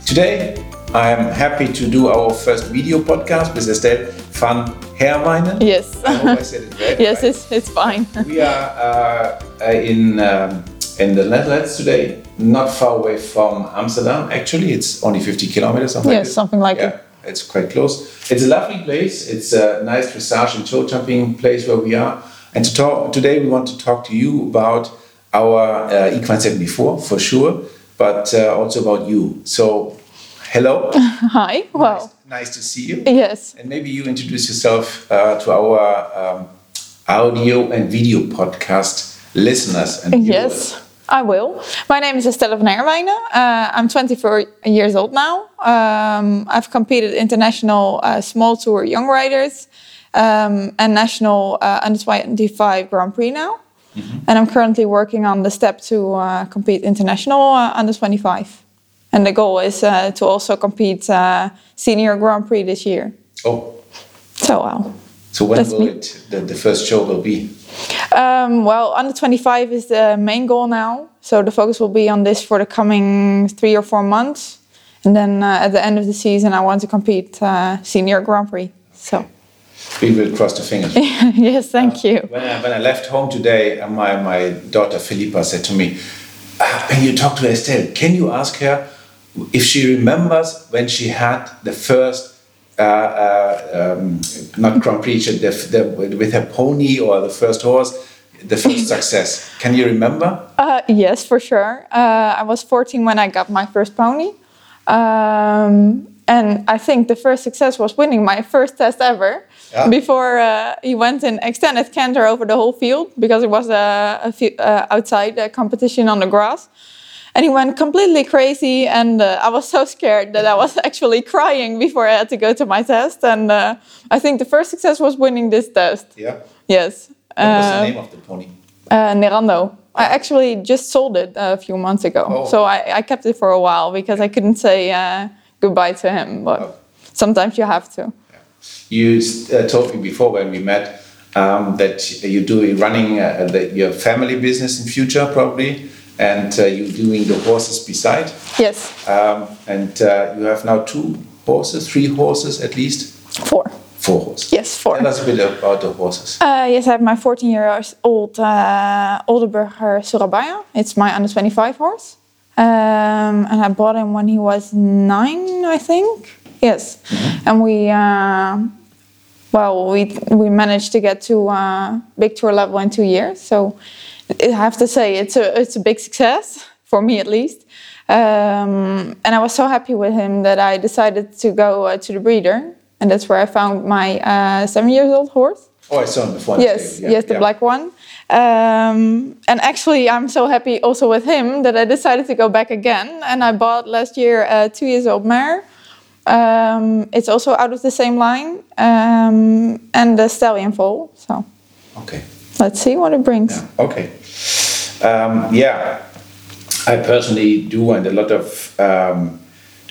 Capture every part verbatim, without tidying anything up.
Today, I'm happy to do our first video podcast with Estelle van Herwijnen. Yes. I hope I said it right. Yes, right. it's it's fine. We are uh, in um, in the Netherlands today, not far away from Amsterdam. Actually, it's only fifty kilometers. Something Yes, like this. something like yeah, it. It's quite close. It's a lovely place. It's a nice dressage and show jumping place where we are. And to talk today, we want to talk to you about our uh, Equine seventy-four for sure, but uh, also about you. So, hello. Hi. Well, nice, nice to see you. Yes. And maybe you introduce yourself uh, to our um, audio and video podcast listeners and viewers. Yes, I will. My name is Estelle van Herwijnen. Uh, I'm twenty-four years old now. Um, I've competed international uh, small tour young riders um, and national uh, under twenty-five Grand Prix now. Mm-hmm. And I'm currently working on the step to uh, compete international uh, under twenty-five. And the goal is uh, to also compete uh, senior Grand Prix this year. Oh. So, well. So when That's will me. it, the, the first show will be? Um, well, under twenty-five is the main goal now. So the focus will be on this for the coming three or four months. And then uh, at the end of the season, I want to compete uh, senior Grand Prix. So. We will cross the fingers. Yes, thank uh, you. When I, when I left home today, uh, my, my daughter Philippa said to me, ah, when you talk to Estelle, can you ask her if she remembers when she had the first, uh, uh, um, not Grand Prix, the, the, with her pony or the first horse, the first success. Can you remember? Uh, yes, for sure. Uh, I was fourteen when I got my first pony. Um, and I think the first success was winning my first test ever. Yeah. Before uh, he went in extended canter over the whole field because it was a, a few, uh, outside a competition on the grass. And he went completely crazy, and uh, I was so scared that I was actually crying before I had to go to my test. And uh, I think the first success was winning this test. Yeah. Yes. What was uh, the name of the pony? Uh, Nerando. I actually just sold it a few months ago, oh. so I, I kept it for a while because I couldn't say uh, goodbye to him. But oh. sometimes you have to. You uh, told me before when we met um, that you do running uh, the, your family business in future probably, and uh, you're doing the horses beside. Yes. Um, and uh, you have now two horses, three horses at least. Four. Four horses. Yes, four. Tell us a bit about the horses. Uh, yes, I have my fourteen-year-old uh, Oldenburger Surabaya. It's my under twenty-five horse, um, and I bought him when he was nine, I think. Yes, mm-hmm. And we, uh, well, we we managed to get to uh, big tour level in two years. So I have to say it's a it's a big success for me at least. Um, and I was so happy with him that I decided to go uh, to the breeder, and that's where I found my uh, seven years old horse. Oh, I saw him before. Yes, yeah, yes, the yeah. black one. Um, and actually, I'm so happy also with him that I decided to go back again, and I bought last year a two years old mare. Um, it's also out of the same line, um, and the stallion foal. So, okay, let's see what it brings. Yeah. Okay, um, yeah, I personally do, and a lot of um,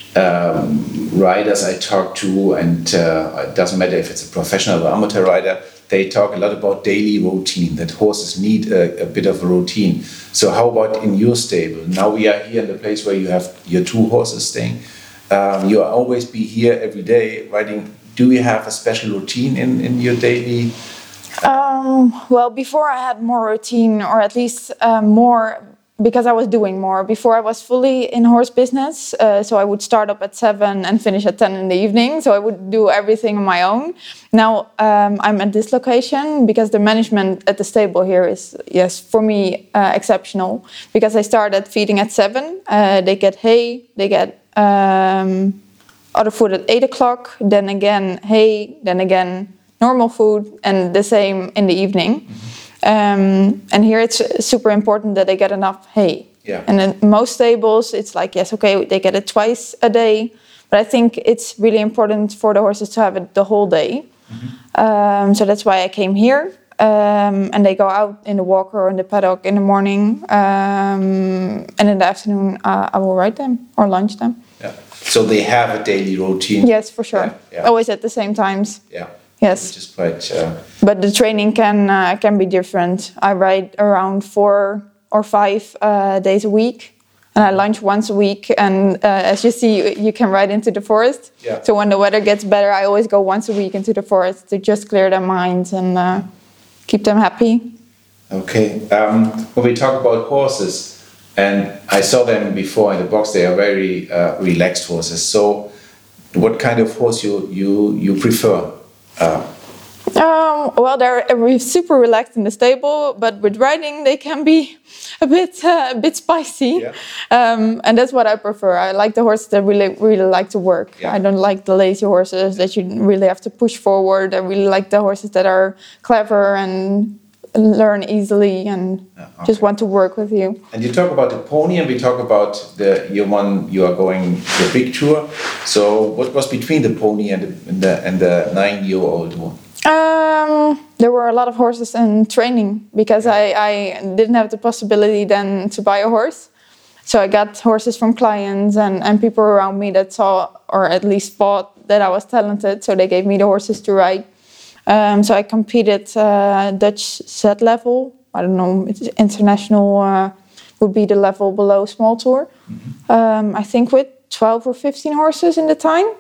um, riders I talk to, and uh, it doesn't matter if it's a professional or amateur rider. They talk a lot about daily routine. That horses need a, a bit of a routine. So, how about in your stable? Now we are here in the place where you have your two horses staying. Um, you always be here every day riding. Do you have a special routine in, in your daily? Um, well, before I had more routine, or at least uh, more, because I was doing more. Before I was fully in horse business, uh, so I would start up at seven and finish at ten in the evening. So I would do everything on my own. Now um, I'm at this location because the management at the stable here is, yes, for me uh, exceptional. Because I started feeding at seven. Uh, they get hay, they get Um, other food at eight o'clock, then again hay, then again normal food, and the same in the evening. Mm-hmm. Um, and here it's super important that they get enough hay. Yeah. And in most stables, it's like, yes, okay, they get it twice a day, but I think it's really important for the horses to have it the whole day. Mm-hmm. Um, so that's why I came here. Um, and they go out in the walker or in the paddock in the morning, um, and in the afternoon uh, I will ride them or lunch them. Yeah. So they have a daily routine. Yes, for sure. Yeah, yeah. Always at the same times. Yeah. Yes. Which is quite. Uh... But the training can uh, can be different. I ride around four or five uh, days a week, and I lunch once a week. And uh, as you see, you, you can ride into the forest. Yeah. So when the weather gets better, I always go once a week into the forest to just clear their minds and uh, keep them happy. Okay. Um, when we talk about horses, and I saw them before in the box, they are very uh, relaxed horses. So, what kind of horse you you you prefer? Uh, Um, well, they're uh, super relaxed in the stable, but with riding they can be a bit uh, a bit spicy, Yeah. um, and that's what I prefer. I like the horses that really really like to work. Yeah. I don't like the lazy horses that you really have to push forward. I really like the horses that are clever and learn easily and Yeah, okay. just want to work with you. and you talk about the pony, and we talk about the your one you are going the big tour. So, what was between the pony and the and the, and the nine-year-old one? Um, there were a lot of horses in training because I, I didn't have the possibility then to buy a horse. So I got horses from clients and, and people around me that saw or at least thought that I was talented. So they gave me the horses to ride. Um, so I competed uh, Dutch set level. I don't know, it's international uh, would be the level below small tour. Mm-hmm. um, I think with twelve or fifteen horses in the time.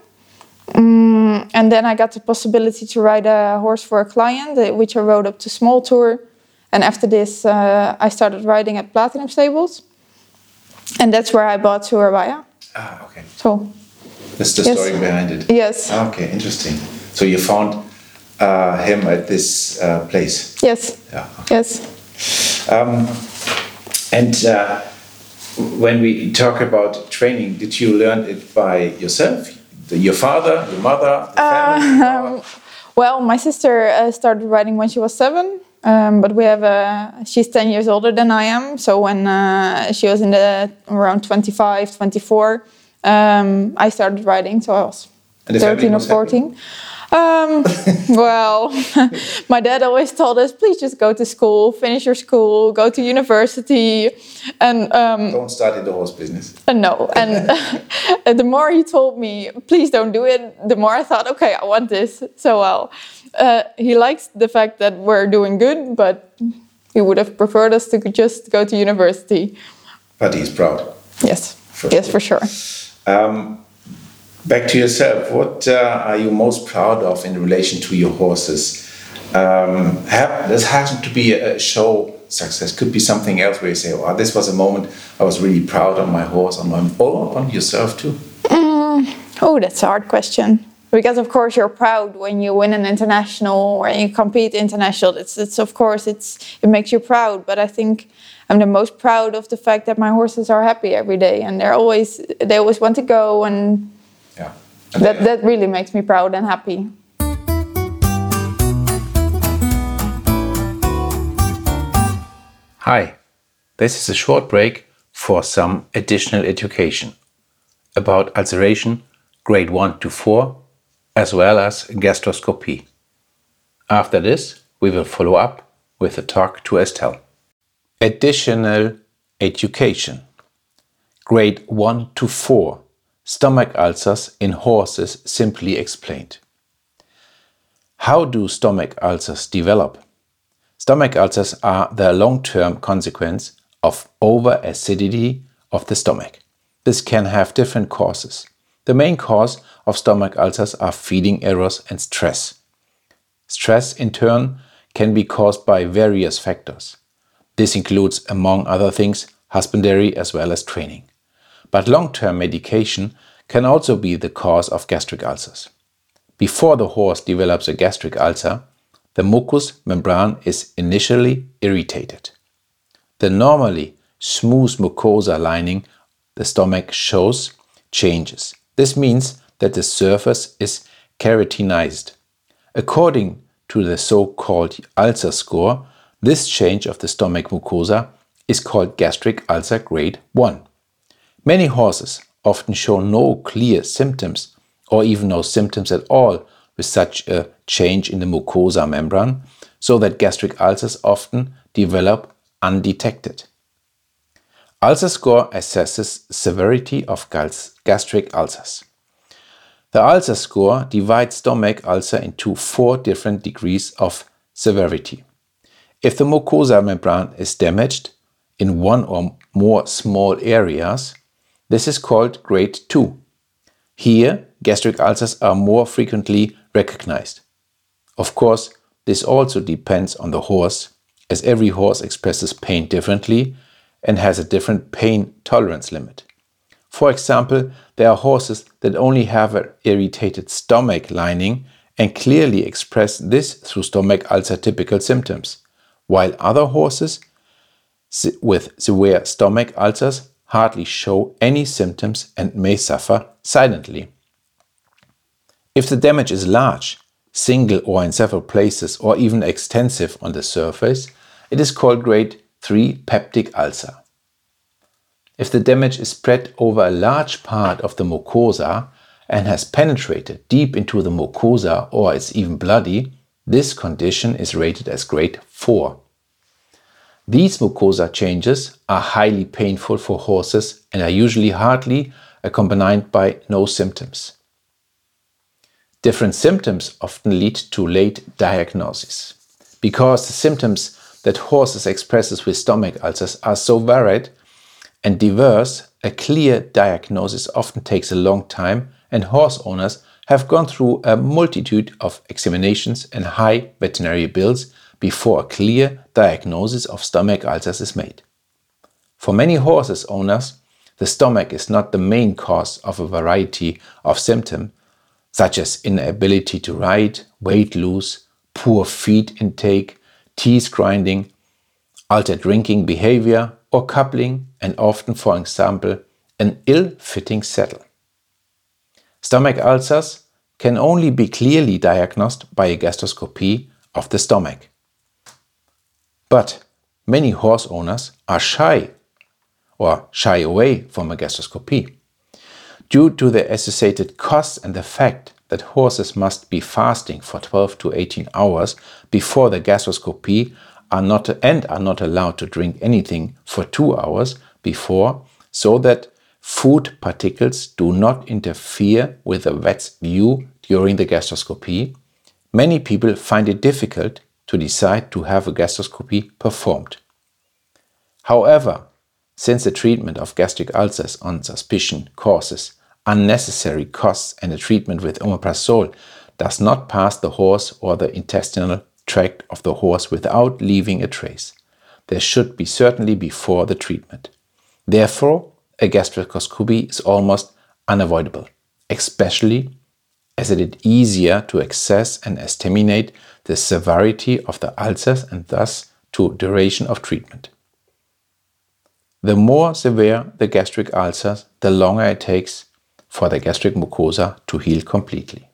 Um, and then I got the possibility to ride a horse for a client, uh, which I rode up to small tour. And after this, uh, I started riding at Platinum Stables. And that's where I bought Surabaya. Ah, okay. So, That's the yes. story behind it. Yes. Okay, interesting. So you found uh, him at this uh, place. Yes. Yeah. Okay. Yes. Um, and uh, when we talk about training, did you learn it by yourself? The, your father, your mother, the family? Um, well, my sister uh, started riding when she was seven, um, but we have a. She's ten years older than I am. So when uh, she was in the around twenty-five, twenty-four, um, I started riding. So I was And the thirteen family or was fourteen. Um, well, my dad always told us, please just go to school, finish your school, go to university, and um, Don't start in the horse business. uh, no. And the more he told me, please don't do it, the more I thought, okay, I want this. So well, uh, he likes the fact that we're doing good, but he would have preferred us to just go to university. But he's proud. Yes, For yes, sure. for sure. Um, back to yourself. What uh, are you most proud of in relation to your horses? Um, have, this hasn't to be a show success. Could be something else where you say, "Oh, this was a moment I was really proud of my horse, on my, or on yourself too." Mm, oh, that's a hard question. Because of course you're proud when you win an international or you compete international. It's, it's of course it's it makes you proud. But I think I'm the most proud of the fact that my horses are happy every day and they're always they always want to go, and yeah, that that really makes me proud and happy. Hi, this is a short break for some additional education about ulceration grade one to four, as well as gastroscopy. After this, we will follow up with a talk to Estelle. Additional education. Grade one to four, stomach ulcers in horses simply explained. How do stomach ulcers develop? Stomach ulcers are the long-term consequence of over-acidity of the stomach. This can have different causes. The main cause of stomach ulcers are feeding errors and stress. Stress, in turn, can be caused by various factors. This includes, among other things, husbandry as well as training. But long-term medication can also be the cause of gastric ulcers. Before the horse develops a gastric ulcer, the mucous membrane is initially irritated. The normally smooth mucosa lining the stomach shows changes. This means that the surface is keratinized. According to the so-called ulcer score, this change of the stomach mucosa is called gastric ulcer grade one. Many horses often show no clear symptoms or even no symptoms at all with such a change in the mucosa membrane, so that gastric ulcers often develop undetected. Ulcer score assesses severity of gastric ulcers. The ulcer score divides stomach ulcer into four different degrees of severity. If the mucosa membrane is damaged in one or more small areas, this is called grade two. Here, gastric ulcers are more frequently recognized. Of course, this also depends on the horse, as every horse expresses pain differently and has a different pain tolerance limit. For example, there are horses that only have an irritated stomach lining and clearly express this through stomach ulcer typical symptoms, while other horses with severe stomach ulcers hardly show any symptoms and may suffer silently. If the damage is large, single or in several places, or even extensive on the surface, it is called grade three peptic ulcer. If the damage is spread over a large part of the mucosa and has penetrated deep into the mucosa or is even bloody, this condition is rated as grade four. These mucosa changes are highly painful for horses and are usually hardly accompanied by no symptoms. Different symptoms often lead to late diagnosis. Because the symptoms that horses express with stomach ulcers are so varied and diverse, a clear diagnosis often takes a long time, and horse owners have gone through a multitude of examinations and high veterinary bills before a clear diagnosis of stomach ulcers is made. For many horses owners, the stomach is not the main cause of a variety of symptoms, such as inability to ride, weight loss, poor feed intake, teeth grinding, altered drinking behavior, or coupling, and often, for example, an ill-fitting saddle. Stomach ulcers can only be clearly diagnosed by a gastroscopy of the stomach. But many horse owners are shy or shy away from a gastroscopy. Due to the associated costs and the fact that horses must be fasting for twelve to eighteen hours before the gastroscopy are not and are not allowed to drink anything for two hours before, so that food particles do not interfere with the vet's view during the gastroscopy, many people find it difficult to decide to have a gastroscopy performed. However, since the treatment of gastric ulcers on suspicion causes unnecessary costs and the treatment with omeprazole does not pass the horse or the intestinal tract of the horse without leaving a trace, there should be certainly before the treatment. Therefore, a gastroscopy is almost unavoidable, especially as it is easier to assess and estimate the severity of the ulcers and thus to duration of treatment. The more severe the gastric ulcers, the longer it takes for the gastric mucosa to heal completely.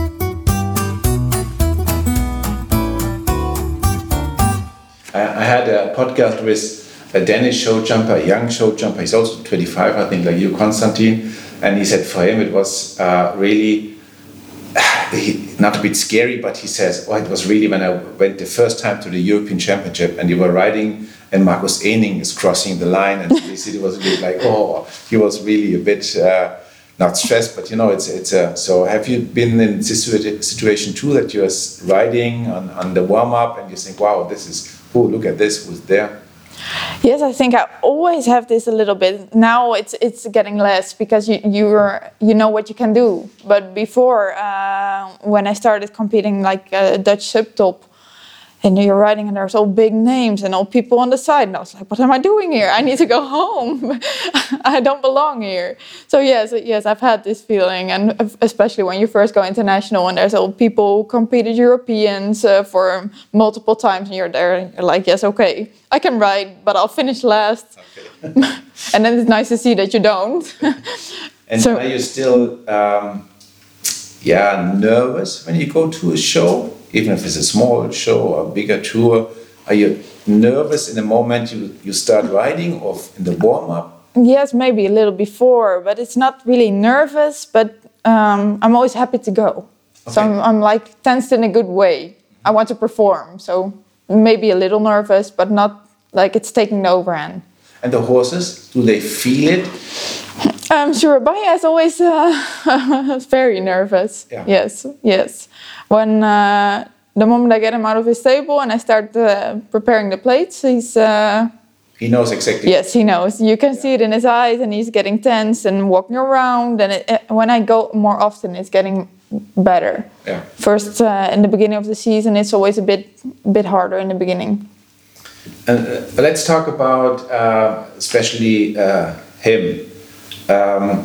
I had a podcast with a Danish show jumper, a young show jumper. He's also twenty-five, I think, like you, Konstantin. And he said for him it was uh, really, not a bit scary, but he says, oh, it was really when I went the first time to the European Championship and you were riding and Markus Ehning is crossing the line and he said it was really like, oh, he was really a bit, uh, not stressed, but you know, it's it's a, so have you been in this situation too, that you're riding on, on the warm-up and you think, wow, this is, oh, look at this, who's there? Yes, I think I always have this a little bit. Now it's it's getting less because you you're you know what you can do. But before, uh, when I started competing like a Dutch subtop, and you're riding and there's all big names and all people on the side, and I was like, what am I doing here? I need to go home. I don't belong here. So yes, yes, I've had this feeling, and especially when you first go international and there's all people who competed Europeans uh, for multiple times, and you're there and you're like, yes, okay, I can ride, but I'll finish last. Okay. And then it's nice to see that you don't. And so, are you still, um, yeah, nervous when you go to a show? Even if it's a small show or a bigger tour, are you nervous in the moment you, you start riding or in the warm-up? Yes, maybe a little before, but it's not really nervous, but um, I'm always happy to go. Okay. So I'm, I'm like tensed in a good way. I want to perform, so maybe a little nervous, but not like it's taking the overhand. And the horses, do they feel it? I'm sure Baya is always uh, very nervous. Yeah. Yes, yes. When uh, the moment I get him out of his stable and I start uh, preparing the plates, he's uh, He knows exactly. Yes, he knows. You can see it in his eyes, and he's getting tense and walking around. And it, it, when I go more often, it's getting better. Yeah. First, uh, in the beginning of the season, it's always a bit bit harder in the beginning. And uh, let's talk about uh, especially uh, him. Um,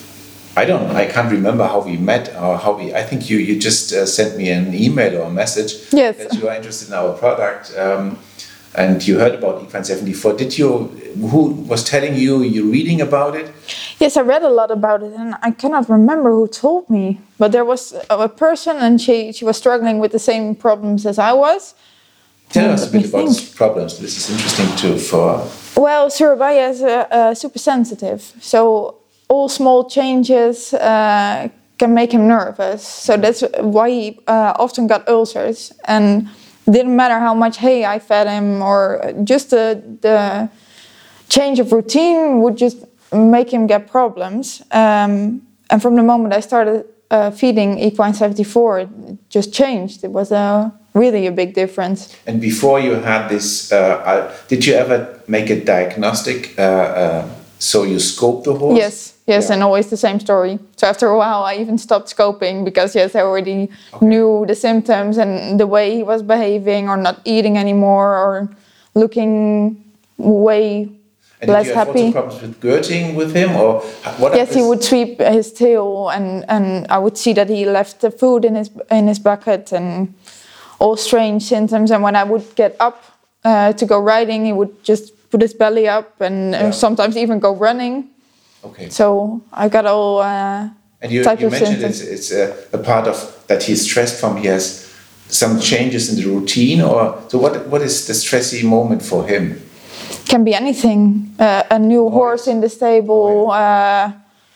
I don't. I can't remember how we met or how we. I think you you just uh, sent me an email or a message Yes. that you are interested in our product, um, and you heard about Equine seventy-four. Did you? Who was telling you? You reading about it? Yes, I read a lot about it, and I cannot remember who told me. But there was a, a person, and she she was struggling with the same problems as I was. Tell Um, us a let me bit about think. these problems. This is interesting too. For Well, Surabaya is uh, uh, super sensitive, so all small changes uh, can make him nervous. So that's why he uh, often got ulcers, and didn't matter how much hay I fed him, or just the the change of routine would just make him get problems. Um, and from the moment I started uh, feeding Equine seventy-four, it just changed. It was a really a big difference. and before you had this, uh, uh, did you ever make a diagnostic? Uh, uh, so you scoped the horse. Yes, yes, Yeah. and always the same story. So after a while, I even stopped scoping because yes, I already knew the symptoms and the way he was behaving, or not eating anymore, or looking way And less did you have happy. also problems with girting with him, or what? Yes, he would sweep his tail, and, and I would see that he left the food in his in his bucket, and all strange symptoms. And when I would get up uh, to go riding, he would just put his belly up, and uh, Yeah. sometimes even go running. Okay. So I got all uh, And you, types you of mentioned symptoms. it's, it's a, a part of that he's stressed from. He has some changes in the routine, or so. What what is the stressy moment for him? Can be anything. Uh, a new horse in the stable. Oh, uh,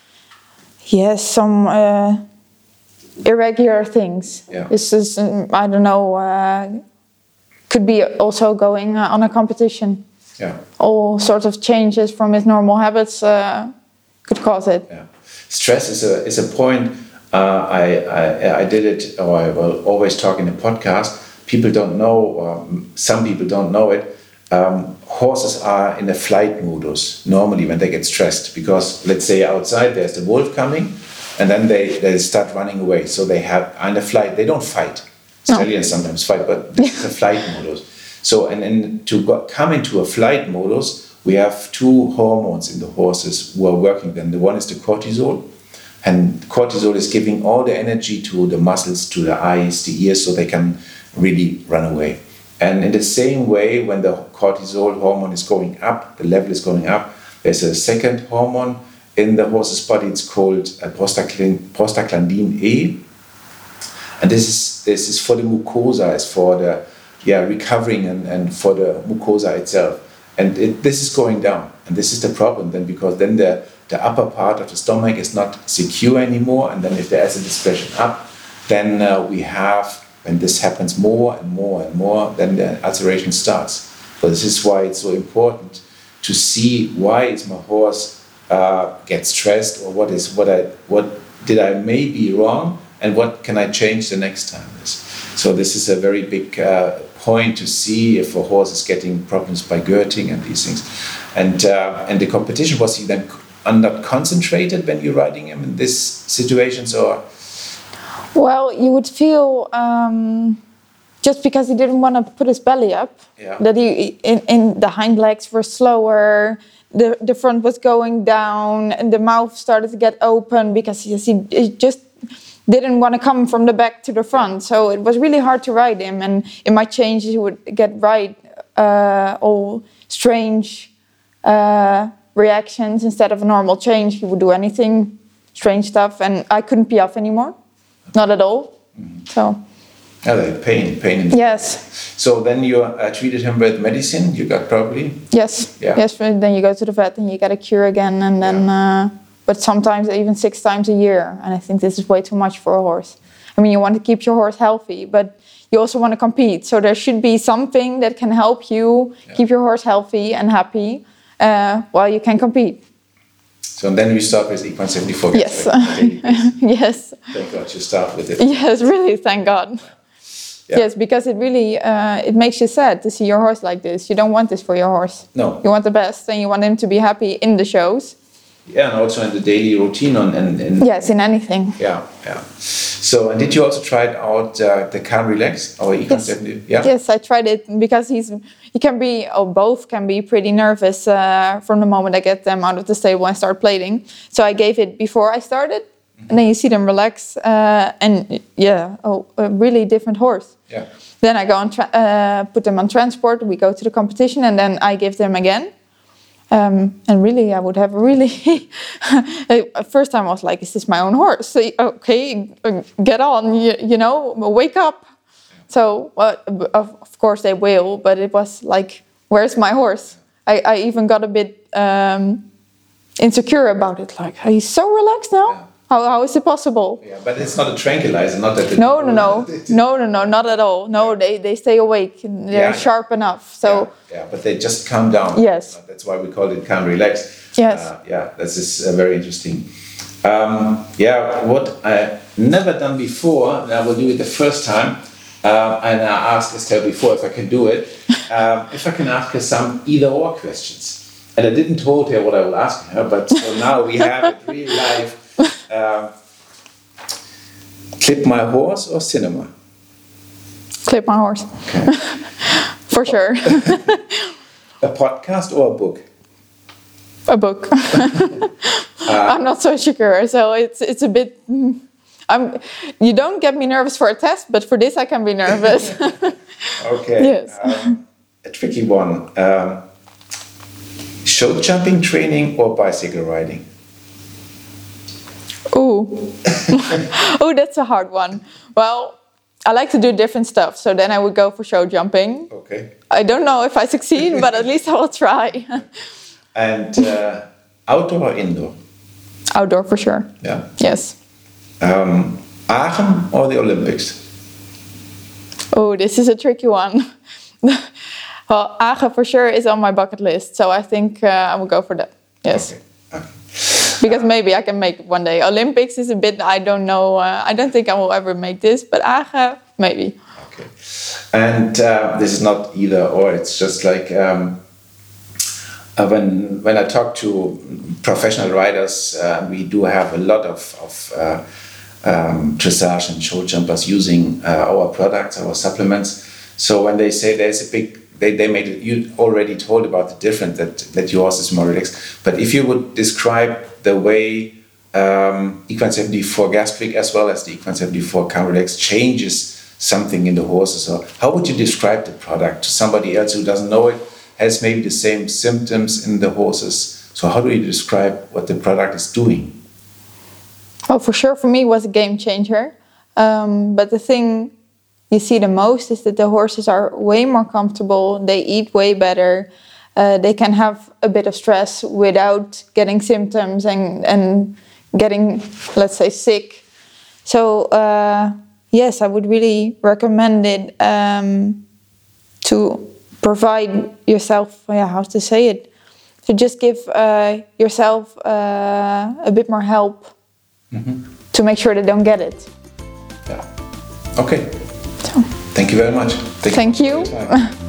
yes, some uh, irregular things. Yeah. This is um, I don't know. Uh, could be also going uh, on a competition. Yeah. All sorts of changes from his normal habits uh, could cause it. Yeah. Stress is a is a point. Uh, I, I I did it, or I will always talk in a podcast. People don't know, or some people don't know it. Um, horses are in a flight modus normally when they get stressed, because let's say outside there's the wolf coming, and then they, they start running away. So they have in a flight. They don't fight. Stallions sometimes fight, but this is a flight modus. So and then to go, come into a flight modus, we have two hormones in the horses who are working. Then the one is the cortisol, and cortisol is giving all the energy to the muscles, to the eyes, the ears, so they can really run away. And in the same way, when the cortisol hormone is going up, the level is going up, there's a second hormone in the horse's body. It's called uh, prostaglandin, prostaglandin A. And this is this is for the mucosa, it's for the yeah recovering and, and for the mucosa itself. And it, this is going down. And this is the problem then, because then the, the upper part of the stomach is not secure anymore. And then if the acid is pressing up, then uh, we have, when this happens more and more and more, then the ulceration starts. So this is why it's so important to see why is my horse uh, get stressed, or what is what I what did I maybe wrong, and what can I change the next time. So this is a very big uh, point to see if a horse is getting problems by girting and these things. And uh, and the competition, was he then not concentrated when you're riding him in these situations, or? Well, you would feel um, just because he didn't want to put his belly up, Yeah. that he in, in the hind legs were slower, the the front was going down, and the mouth started to get open because he, he just didn't want to come from the back to the front. So it was really hard to ride him, and in my changes he would get right uh, all strange uh, reactions. Instead of a normal change, he would do anything strange stuff, and I couldn't be off anymore. Not at all. Mm-hmm. So. Yeah, like pain, pain. In the Yes. So then you uh, treated him with medicine. You got probably. Yes. Yeah. Yes. Then you go to the vet and you get a cure again, and then. Yeah. Uh, but sometimes even six times a year, and I think this is way too much for a horse. I mean, you want to keep your horse healthy, but you also want to compete. So there should be something that can help you yeah. keep your horse healthy and happy uh, while you can compete. So then we start with Equine seventy-four. Yes. Right? Yes. Thank God you start with it. Yes, really, thank God. Yeah. Yes, because it really uh, it makes you sad to see your horse like this. You don't want this for your horse. No. You want the best, and you want him to be happy in the shows. Yeah, and also in the daily routine on and, and Yes, in anything. yeah, yeah. So, and did you also try it out uh, the Calm Relax or Equine Yes. seventy? Yeah. Yes, I tried it because he's he can be or both can be pretty nervous uh, from the moment I get them out of the stable and start plating. So I gave it before I started, and then you see them relax uh, and yeah, oh, a really different horse. Yeah. Then I go on tra- uh, put them on transport. We go to the competition, and then I give them again. Um, and really, I would have a really. At first time I was like, "Is this my own horse?" So, okay, uh, get on, you, you know, wake up. So, well, of, of course they will, but it was like, "Where's my horse?" I, I even got a bit um, insecure about it. Like, are you so relaxed now? Yeah. How how is it possible? Yeah, but it's not a tranquilizer, not that. It, No, no, no, no, no, no, not at all. No, they, they stay awake. And they're Yeah. sharp enough. So. Yeah, yeah, but they just calm down. Yes. That's why we call it Calm Relax. Yes. Uh, yeah, this is uh, very interesting. Um, yeah, what I never done before, and I will do it the first time, uh, and I asked Estelle before if I can do it, um, if I can ask her some either-or questions. And I didn't told her what I will ask her, but so now we have it real live. Um, clip my horse or cinema? Clip my horse. Okay. For sure. A podcast or a book? A book. I'm not so sure, so it's it's a bit. I'm. You don't get me nervous for a test, but for this I can be nervous. Okay. Yes. Um, a tricky one. Um, show jumping training or bicycle riding? Ooh. Oh, that's a hard one. Well, I like to do different stuff, so then I would go for show jumping. Okay. I don't know if I succeed, but at least I will try. And uh, outdoor or indoor? Outdoor for sure. Yeah. Yes. Um, Aachen or the Olympics? Oh, this is a tricky one. Well, Aachen for sure is on my bucket list, so I think uh, I will go for that. Yes. Okay. Okay. Because maybe I can make it one day. Olympics is a bit, I don't know, uh, I don't think I will ever make this, but Aachen, maybe. Okay. And uh, this is not either or, it's just like um, uh, when when I talk to professional riders, uh, we do have a lot of, of uh, um, dressage and show jumpers using uh, our products, our supplements. So when they say there's a big, they, they made it, you already told about the difference that, that yours is more relaxed. But if you would describe the way um, Equine seventy-four Gastric as well as the Equine seventy-four Calm Relax changes something in the horses, or how would you describe the product to somebody else who doesn't know it, has maybe the same symptoms in the horses? So how do you describe what the product is doing? Well, for sure, for me, it was a game changer. Um, but the thing you see the most is that the horses are way more comfortable. They eat way better. Uh, they can have a bit of stress without getting symptoms and, and getting, let's say, sick. So, uh, yes, I would really recommend it um, to provide yourself, yeah, how to say it, to just give uh, yourself uh, a bit more help mm-hmm. to make sure they don't get it. Yeah. Okay. So. Thank you very much. Thank, Thank you. you.